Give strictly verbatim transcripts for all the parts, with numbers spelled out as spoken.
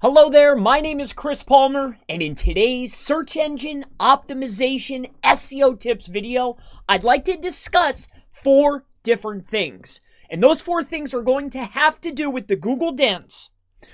Hello there, my name is Chris Palmer, and in today's search engine optimization S E O tips video, I'd like to discuss four different things. And those four things are going to have to do with the Google Dance,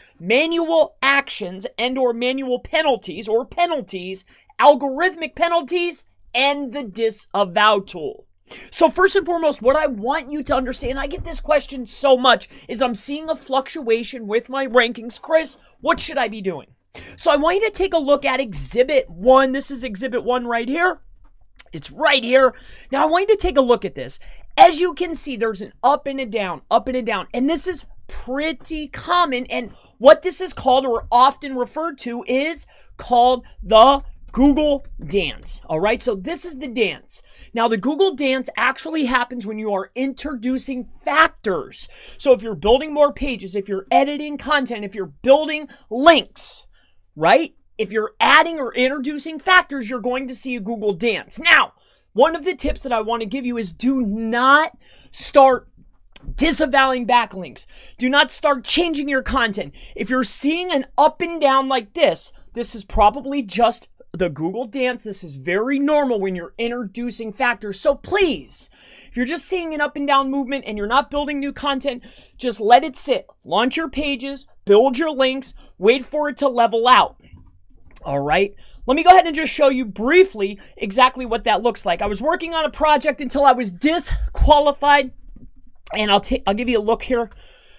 manual actions and or manual penalties or penalties, algorithmic penalties, and the disavow tool. So first and foremost, what I want you to understand, I get this question so much, is I'm seeing a fluctuation with my rankings. Chris, what should I be doing? So I want you to take a look at Exhibit one. This is Exhibit one right here. It's right here. Now I want you to take a look at this. As you can see, there's an up and a down, up and a down. And this is pretty common. And what this is called, or often referred to, is called the Google Dance. All right, so this is the dance. Now, the Google Dance actually happens when you are introducing factors. So if you're building more pages, if you're editing content, if you're building links, right? If you're adding or introducing factors, you're going to see a Google Dance. Now, one of the tips that I want to give you is do not start disavowing backlinks. Do not start changing your content. If you're seeing an up and down like this, this is probably just the Google Dance. This is very normal when you're introducing factors. So please, if you're just seeing an up and down movement and you're not building new content, just let it sit. Launch your pages, build your links, wait for it to level out. All right. Let me go ahead and just show you briefly exactly what that looks like. I was working on a project until I was disqualified, and I'll take I'll give you a look here.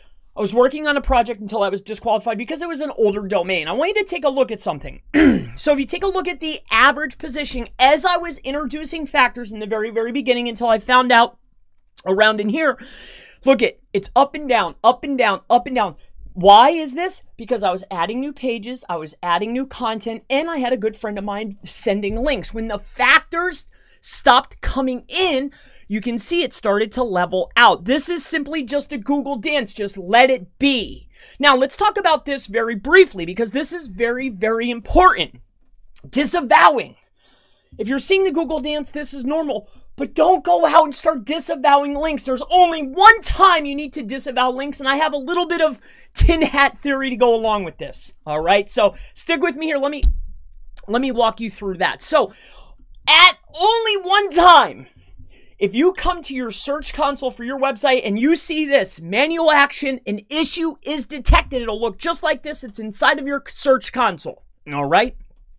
I was working on a project until I was disqualified because it was an older domain. I want you to take a look at something. So if you take a look at the average position as I was introducing factors in the very, very beginning until I found out around in here, look at it's up and down, up and down, up and down. Why is this? Because I was adding new pages, I was adding new content, and I had a good friend of mine sending links. When the factors stopped coming in, you can see it started to level out. This is simply just a Google Dance. Just let it be. Now, let's talk about this very briefly because this is very, very important. Disavowing. If you're seeing the Google Dance, this is normal, but don't go out and start disavowing links. There's only one time you need to disavow links, and I have a little bit of tin hat theory to go along with this. All right, so stick with me here. Let me, let me walk you through that. So at only one time, if you come to your search console for your website and you see this manual action, an issue is detected, it'll look just like this. It's inside of your search console. All right.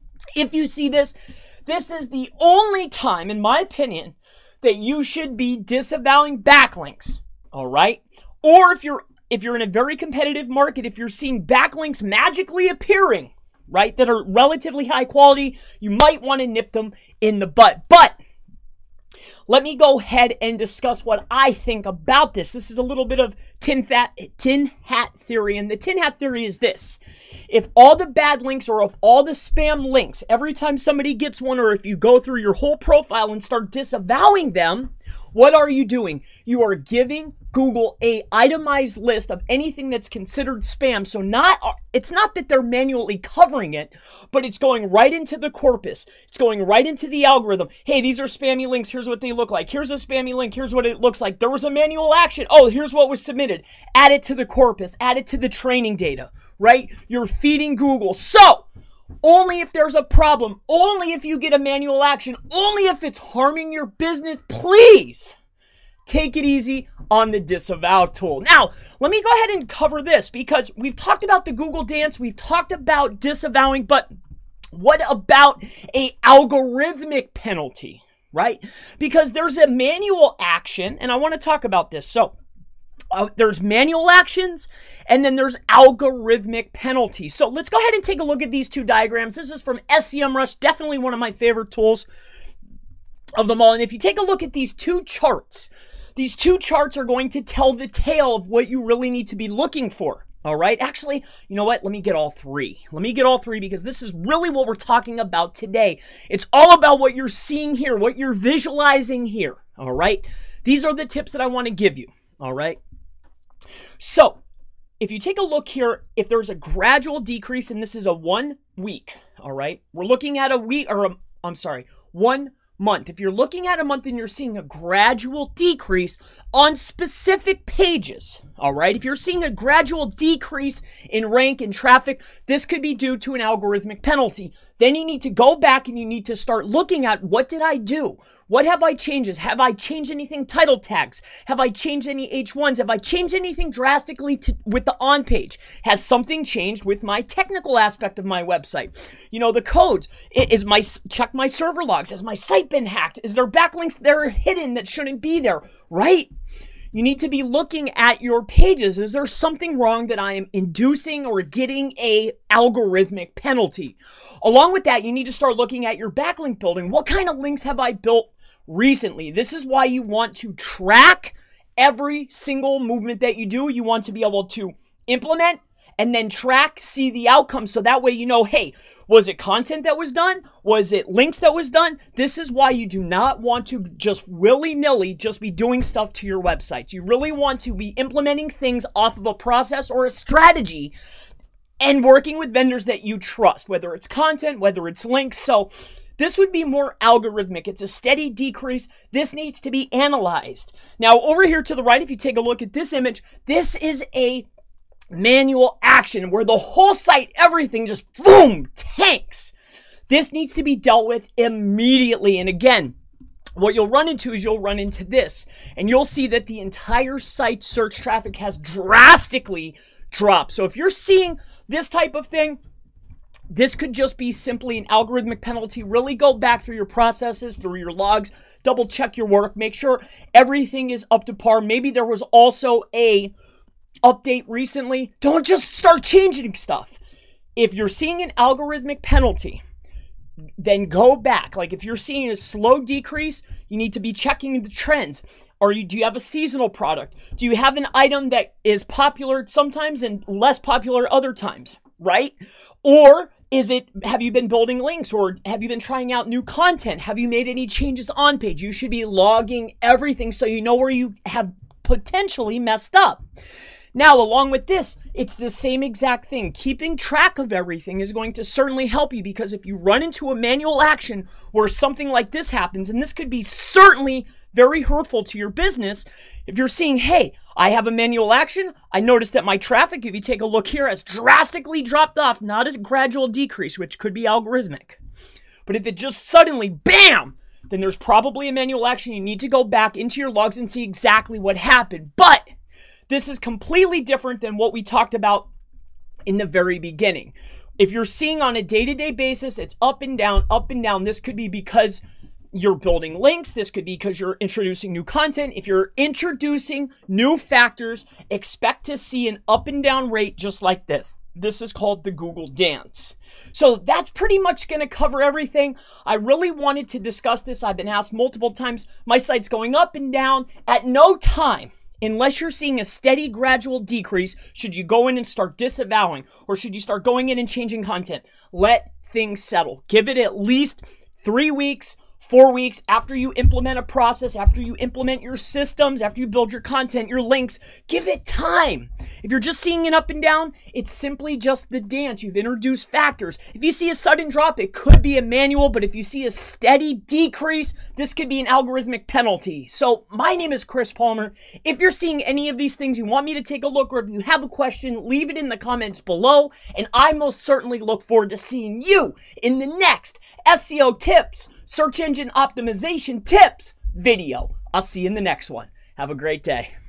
If you see this, this is the only time, in my opinion, that you should be disavowing backlinks. All right. Or if you're, if you're in a very competitive market, if you're seeing backlinks magically appearing, right, that are relatively high quality, you might want to nip them in the butt. But let me go ahead and discuss what I think about this. This is a little bit of tin, fat, tin hat theory. And the tin hat theory is this. If all the bad links or if all the spam links, every time somebody gets one, or if you go through your whole profile and start disavowing them, what are you doing? You are giving Google a itemized list of anything that's considered spam. So not it's not that they're manually covering it, but it's going right into the corpus. It's going right into the algorithm. Hey, these are spammy links. Here's what they look like. Here's a spammy link. Here's what it looks like. There was a manual action. Oh, here's what was submitted. Add it to the corpus. Add it to the training data, right? You're feeding Google. So only if there's a problem, only if you get a manual action, only if it's harming your business, please take it easy on the disavow tool. Now, let me go ahead and cover this because we've talked about the Google Dance, we've talked about disavowing, but what about a algorithmic penalty, right? Because there's a manual action, and I want to talk about this. So Uh, there's manual actions, and then there's algorithmic penalties. So let's go ahead and take a look at these two diagrams. This is from SEMrush, definitely one of my favorite tools of them all. And if you take a look at these two charts, these two charts are going to tell the tale of what you really need to be looking for. All right. Actually, you know what? Let me get all three. Let me get all three because this is really what we're talking about today. It's all about what you're seeing here, what you're visualizing here. All right. These are the tips that I want to give you. All right. So if you take a look here, if there's a gradual decrease, and this is a one week, all right, we're looking at a week, or a, I'm sorry, one month. If you're looking at a month and you're seeing a gradual decrease on specific pages, All right, if you're seeing a gradual decrease in rank and traffic, this could be due to an algorithmic penalty. Then you need to go back and you need to start looking at, what did I do? What have I changed? Have I changed anything title tags? Have I changed any H ones? Have I changed anything drastically to, with the on page? Has something changed with my technical aspect of my website? You know, the codes. Is my, check my server logs. Has my site been hacked? Is there backlinks that are hidden that shouldn't be there, right? You need to be looking at your pages. Is there something wrong that I am inducing or getting a algorithmic penalty? Along with that, you need to start looking at your backlink building. What kind of links have I built recently? This is why you want to track every single movement that you do. You want to be able to implement and then track, see the outcome. So that way you know, hey, was it content that was done? Was it links that was done? This is why you do not want to just willy-nilly just be doing stuff to your websites. You really want to be implementing things off of a process or a strategy and working with vendors that you trust, whether it's content, whether it's links. So this would be more algorithmic. It's a steady decrease. This needs to be analyzed. Now, over here to the right, if you take a look at this image, this is a manual action where the whole site, everything just boom, tanks. This needs to be dealt with immediately. And again, what you'll run into is you'll run into this, and you'll see that the entire site search traffic has drastically dropped. So if you're seeing this type of thing, this could just be simply an algorithmic penalty. Really go back through your processes, through your logs, double check your work, make sure everything is up to par. Maybe there was also a update recently. Don't just start changing stuff. If you're seeing an algorithmic penalty, then go back. Like if you're seeing a slow decrease, you need to be checking the trends. Or you, do you have a seasonal product? Do you have an item that is popular sometimes and less popular other times, right? Or is it, have you been building links, or have you been trying out new content? Have you made any changes on page? You should be logging everything so you know where you have potentially messed up. Now, along with this, it's the same exact thing. Keeping track of everything is going to certainly help you, because if you run into a manual action where something like this happens, and this could be certainly very hurtful to your business, if you're seeing, hey, I have a manual action, I noticed that my traffic, if you take a look here, has drastically dropped off, not as gradual decrease, which could be algorithmic. But if it just suddenly, bam, then there's probably a manual action. You need to go back into your logs and see exactly what happened. But this is completely different than what we talked about in the very beginning. If you're seeing on a day-to-day basis, it's up and down, up and down. This could be because you're building links. This could be because you're introducing new content. If you're introducing new factors, expect to see an up and down rate just like this. This is called the Google dance. So that's pretty much going to cover everything. I really wanted to discuss this. I've been asked multiple times. My site's going up and down. At no time, unless you're seeing a steady gradual decrease, should you go in and start disavowing, or should you start going in and changing content. Let things settle. Give it at least three weeks, four weeks after you implement a process, after you implement your systems, after you build your content, your links. Give it time. If you're just seeing it up and down, it's simply just the dance. You've introduced factors. If you see a sudden drop, it could be a manual, but if you see a steady decrease, this could be an algorithmic penalty. So my name is Chris Palmer. If you're seeing any of these things, you want me to take a look, or if you have a question, leave it in the comments below, and I most certainly look forward to seeing you in the next S E O tips, search engine optimization tips video. I'll see you in the next one. Have a great day.